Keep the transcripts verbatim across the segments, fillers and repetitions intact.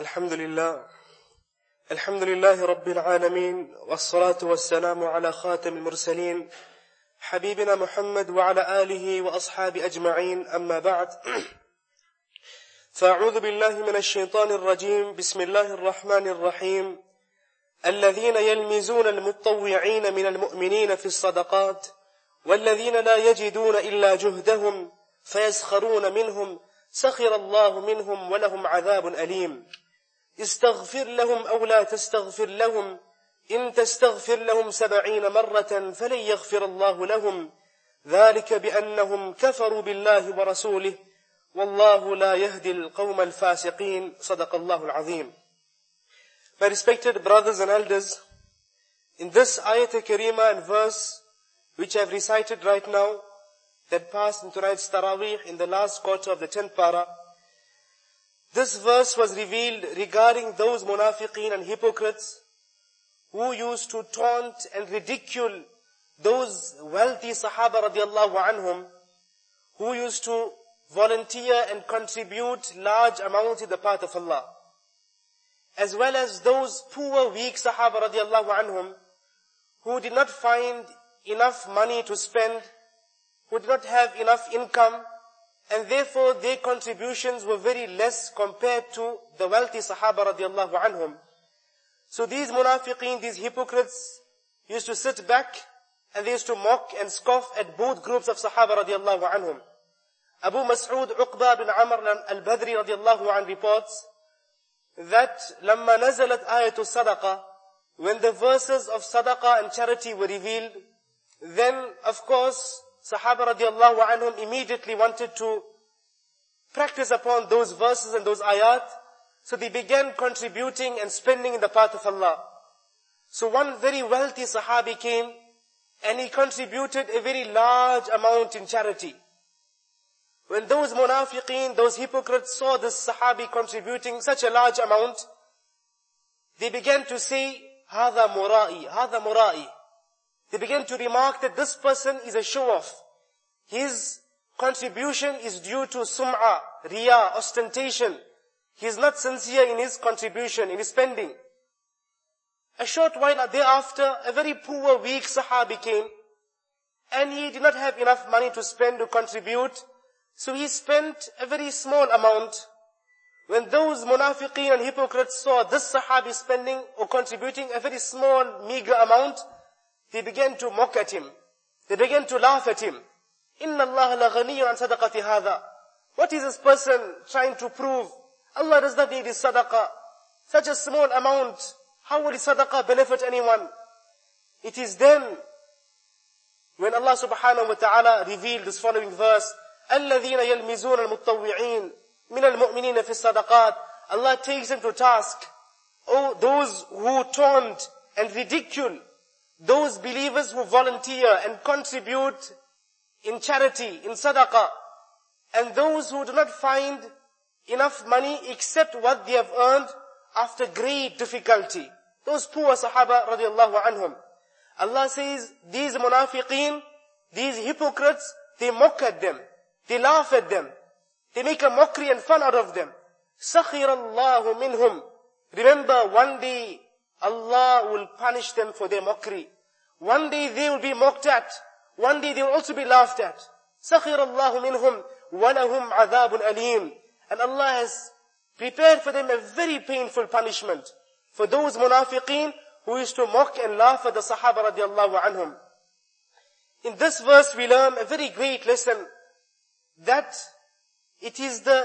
الحمد لله الحمد لله رب العالمين والصلاة والسلام على خاتم المرسلين حبيبنا محمد وعلى آله وأصحابه أجمعين أما بعد فأعوذ بالله من الشيطان الرجيم بسم الله الرحمن الرحيم الذين يلمزون المتطوعين من المؤمنين في الصدقات والذين لا يجدون إلا جهدهم فيسخرون منهم سخر الله منهم ولهم عذاب أليم استغفر لهم أو لا تستغفر لهم إن تستغفر لهم سبعين مرة فلن يغفر الله لهم ذلك بأنهم كفروا بالله ورسوله والله لا يهدي القوم الفاسقين صدق الله العظيم. My respected brothers and elders, in this ayat al-Karima and verse which I have recited right now, that passed in tonight's Taraweeh in the last quarter of the tenth para, this verse was revealed regarding those munafiqeen and hypocrites who used to taunt and ridicule those wealthy Sahaba radiallahu anhum, who used to volunteer and contribute large amounts in the path of Allah, as well as those poor, weak Sahaba radiallahu anhum, who did not find enough money to spend, who did not have enough income, and therefore their contributions were very less compared to the wealthy Sahaba radiallahu anhum. So these munafiqeen, these hypocrites, used to sit back and they used to mock and scoff at both groups of Sahaba radiallahu anhum. Abu Mas'ud Uqba bin Amr al-Badri radiallahu anhu reports that لما نزلت آية الصدقة, when the verses of sadaqah and charity were revealed, then of course Sahaba radiallahu anhum immediately wanted to practice upon those verses and those ayat. So they began contributing and spending in the path of Allah. So one very wealthy Sahabi came and he contributed a very large amount in charity. When those munafiqeen, those hypocrites saw this Sahabi contributing such a large amount, they began to say, هذا مرائي, هذا مرائي. They began to remark that this person is a show-off. His contribution is due to sum'ah, riya, ostentation. He is not sincere in his contribution, in his spending. A short while thereafter, a very poor, weak Sahabi came, and he did not have enough money to spend, to contribute, so he spent a very small amount. When those munafiqeen and hypocrites saw this Sahabi spending or contributing a very small, meager amount, they began to mock at him. They began to laugh at him. Inna Allah la ghaniyyun an sadaqati hadha. What is this person trying to prove? Allah does not need his sadaqah. Such a small amount, how will his sadaqah benefit anyone? It is then when Allah subhanahu wa ta'ala revealed this following verse, الَّذِينَ يَلْمِزُونَ الْمُتَّوِّعِينَ مِنَ الْمُؤْمِنِينَ فِي الصَّدَقَاتِ. Allah takes them to task. Oh, those who taunt and ridicule those believers who volunteer and contribute in charity, in sadaqah, and those who do not find enough money except what they have earned after great difficulty. Those poor Sahaba radiallahu anhum. Allah says, these munafiqeen, these hypocrites, they mock at them. They laugh at them. They make a mockery and fun out of them. سَخِرَ اللَّهُ مِنْهُمْ. Remember, one day Allah will punish them for their mockery. One day they will be mocked at. One day they will also be laughed at. سَخِرَ اللَّهُ مِنْهُمْ وَلَهُمْ عَذَابٌ أَلِيمٌ. And Allah has prepared for them a very painful punishment for those munafiqeen who used to mock and laugh at the Sahaba radiallahu anhum. In this verse we learn a very great lesson, that it is the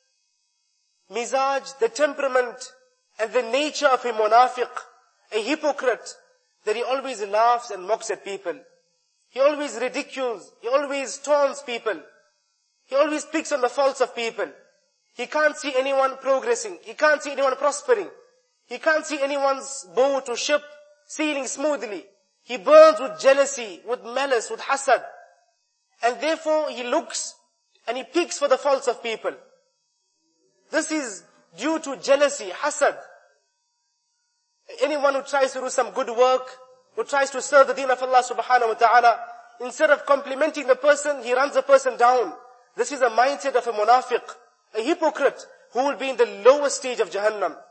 mizaj, the temperament, and the nature of a munafiq, a hypocrite, that he always laughs and mocks at people. He always ridicules, he always taunts people. He always picks on the faults of people. He can't see anyone progressing. He can't see anyone prospering. He can't see anyone's boat or ship sailing smoothly. He burns with jealousy, with malice, with hasad. And therefore he looks and he picks for the faults of people. This is due to jealousy, hasad. Anyone who tries to do some good work, who tries to serve the deen of Allah subhanahu wa ta'ala, instead of complimenting the person, he runs the person down. This is a mindset of a munafiq, a hypocrite, who will be in the lowest stage of Jahannam.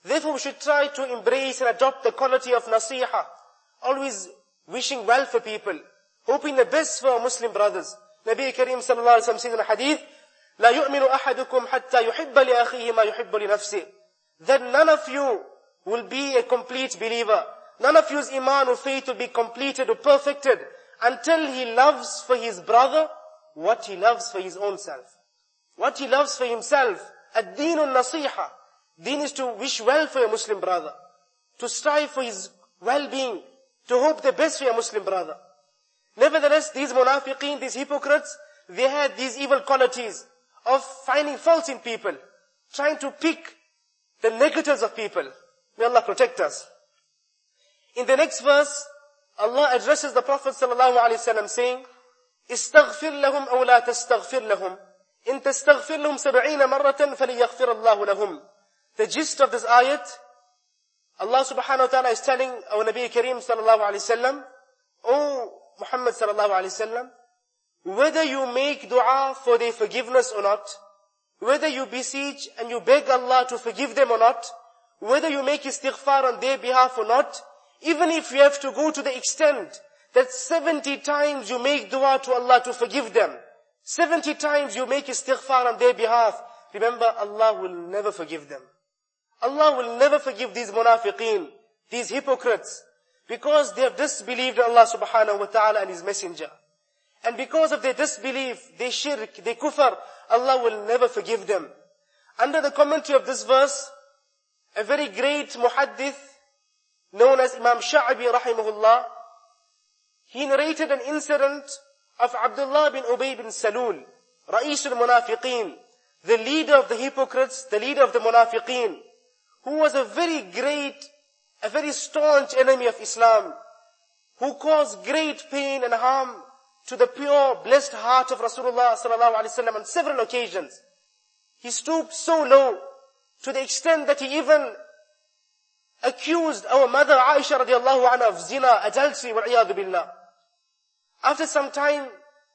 Therefore we should try to embrace and adopt the quality of nasiha, always wishing well for people, hoping the best for our Muslim brothers. Nabi Kareem sallallahu alayhi wa sallam says in a hadith, لا يؤمن أحدكم حتى يحب لأخيه ما يحب لنفسه. That none of you will be a complete believer. None of you's iman or faith will be completed or perfected until he loves for his brother what he loves for his own self. What he loves for himself. Ad-deenun nasiha. Deen is to wish well for your Muslim brother. To strive for his well-being. To hope the best for your Muslim brother. Nevertheless, these munafiqeen, these hypocrites, they had these evil qualities of finding faults in people. Trying to pick the negatives of people. May Allah protect us. In the next verse, Allah addresses the Prophet sallallahu alaihi wasallam saying, استغفر لهم أو لا تستغفر لهم إن تستغفر لهم سبعين مرة فليغفر الله لهم. The gist of this ayat, Allah subhanahu wa ta'ala is telling our Nabi Kareem sallallahu alaihi wasallam, O Muhammad sallallahu alaihi wasallam, whether you make dua for their forgiveness or not, whether you beseech and you beg Allah to forgive them or not, whether you make istighfar on their behalf or not, even if you have to go to the extent that seventy times you make dua to Allah to forgive them, seventy times you make istighfar on their behalf, remember Allah will never forgive them. Allah will never forgive these munafiqeen, these hypocrites, because they have disbelieved in Allah subhanahu wa ta'ala and His messenger. And because of their disbelief, their shirk, their kufr, Allah will never forgive them. Under the commentary of this verse, a very great muhaddith, known as Imam Sha'bi rahimahullah, he narrated an incident of Abdullah bin Ubay bin Salul, Ra'is al-Munafiqeen, the leader of the hypocrites, the leader of the Munafiqeen, who was a very great, a very staunch enemy of Islam, who caused great pain and harm to the pure, blessed heart of Rasulullah sallallahu alaihi wasallam on several occasions. He stooped so low to the extent that he even accused our mother Aisha radiallahu anha of zina, adultery, wal-iyadu billah. After some time,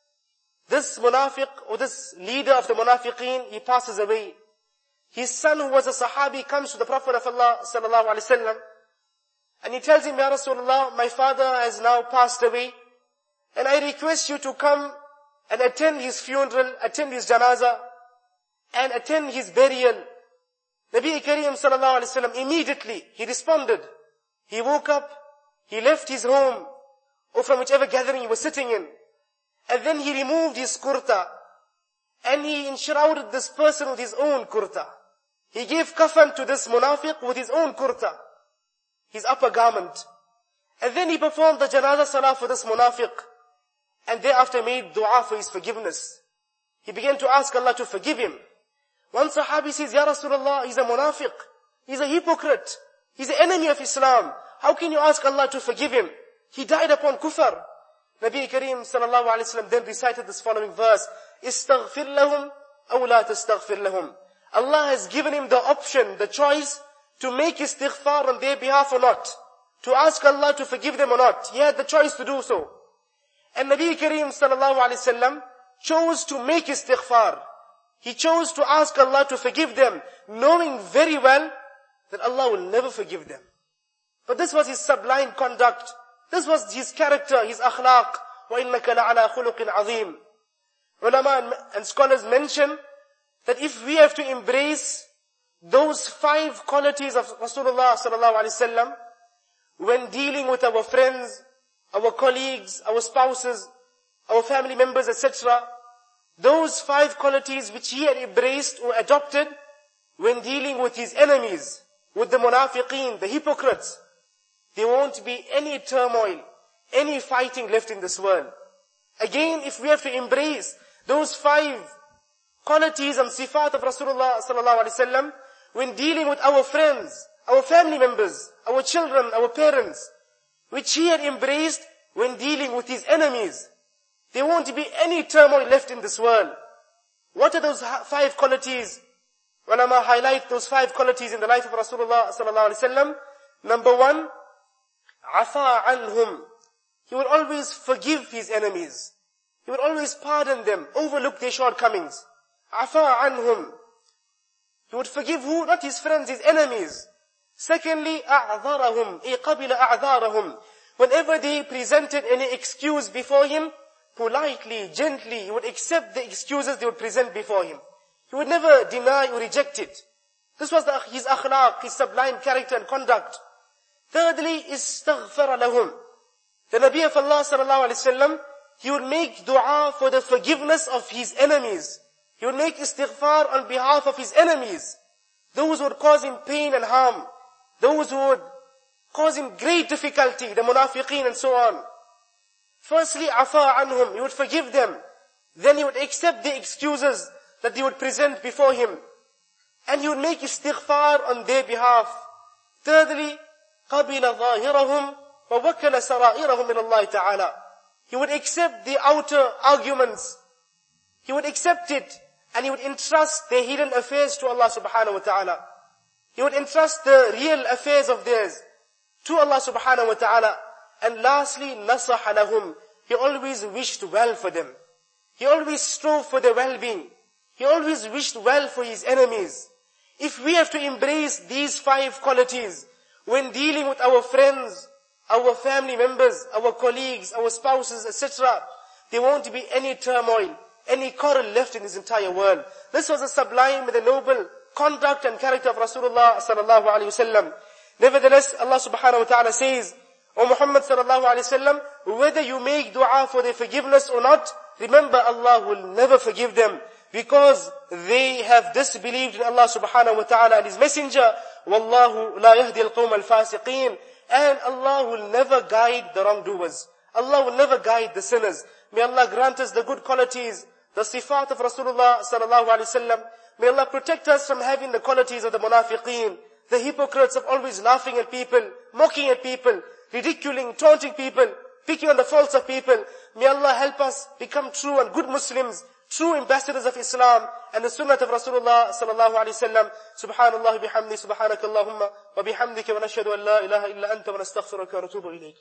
this munafiq, or this leader of the munafiqeen, he passes away. His son, who was a sahabi, comes to the Prophet of Allah sallallahu alaihi wasallam, and he tells him, Ya Rasulullah, my father has now passed away, and I request you to come and attend his funeral, attend his janazah, and attend his burial. Nabi Kareem sallallahu alaihi wasallam, immediately, he responded. He woke up, he left his home, or from whichever gathering he was sitting in, and then he removed his kurta, and he enshrouded this person with his own kurta. He gave kafan to this munafiq with his own kurta, his upper garment. And then he performed the janazah salah for this munafiq, and thereafter made dua for his forgiveness. He began to ask Allah to forgive him. One sahabi says, Ya Rasulullah, he's a munafiq, he's a hypocrite, he's an enemy of Islam. How can you ask Allah to forgive him? He died upon kufr. Nabi Kareem sallallahu alayhi wa sallam then recited this following verse, Istaghfir lahum, aw la tastaghfir lahum. Allah has given him the option, the choice, to make istighfar on their behalf or not. To ask Allah to forgive them or not. He had the choice to do so. And Nabi Kareem sallallahu alayhi wa sallam chose to make istighfar. He chose to ask Allah to forgive them, knowing very well that Allah will never forgive them. But this was his sublime conduct. This was his character, his akhlaq. وَإِنَّكَ لَعَلَى خُلُقٍ عَظِيمٍ. Ulama and scholars mention that if we have to embrace those five qualities of Rasulullah sallallahu alaihi wasallam when dealing with our friends, our colleagues, our spouses, our family members, et cetera, those five qualities which he had embraced or adopted when dealing with his enemies, with the munafiqeen, the hypocrites, there won't be any turmoil, any fighting left in this world. Again, if we have to embrace those five qualities and sifat of Rasulullah sallallahu alaihi wasallam when dealing with our friends, our family members, our children, our parents, which he had embraced when dealing with his enemies, there won't be any turmoil left in this world. What are those five qualities? Ulama highlight those five qualities in the life of Rasulullah sallallahu alaihi wasallam. Number one, afa anhum. He would always forgive his enemies. He would always pardon them, overlook their shortcomings. Afa anhum. He would forgive who? Not his friends, his enemies. Secondly, أعذرهم, أي قبل أعذارهم. Whenever they presented any excuse before him, politely, gently, he would accept the excuses they would present before him. He would never deny or reject it. This was the, his akhlaq, his sublime character and conduct. Thirdly, istaghfara lahum. The Nabi of Allah sallallahu alayhi wa sallam, he would make dua for the forgiveness of his enemies. He would make istighfar on behalf of his enemies. Those who would cause him pain and harm. Those who would cause him great difficulty, the munafiqeen and so on. Firstly, afa anhum, he would forgive them. Then he would accept the excuses that they would present before him. And he would make istighfar on their behalf. Thirdly, qabila zahirahum wa wakala sara'irahum min Allah ta'ala. He would accept the outer arguments. He would accept it and he would entrust their hidden affairs to Allah subhanahu wa ta'ala. He would entrust the real affairs of theirs to Allah subhanahu wa ta'ala. And lastly, nasaha lahum. He always wished well for them. He always strove for their well-being. He always wished well for his enemies. If we have to embrace these five qualities when dealing with our friends, our family members, our colleagues, our spouses, et cetera, there won't be any turmoil, any quarrel left in this entire world. This was a sublime and a noble conduct and character of Rasulullah sallallahu alaihi wasallam. Nevertheless, Allah subhanahu wa ta'ala says, O Muhammad sallallahu alaihi wasallam, whether you make dua for their forgiveness or not, remember Allah will never forgive them because they have disbelieved in Allah subhanahu wa ta'ala and His Messenger. Wallahu la yahdi al-qawm al-fasiqeen. And Allah will never guide the wrongdoers. Allah will never guide the sinners. May Allah grant us the good qualities, the sifat of Rasulullah sallallahu alaihi wasallam. May Allah protect us from having the qualities of the munafiqeen, the hypocrites of always laughing at people, mocking at people, ridiculing, taunting people, picking on the faults of people. May Allah help us become true and good Muslims, true ambassadors of Islam and the sunnah of Rasulullah sallallahu alaihi wasallam. Subhanallah bihamdi, subhanakallahumma wa bihamdika wa nashhadu an la ilaha illa anta wa nastaghfiruka wa natubu ilayk.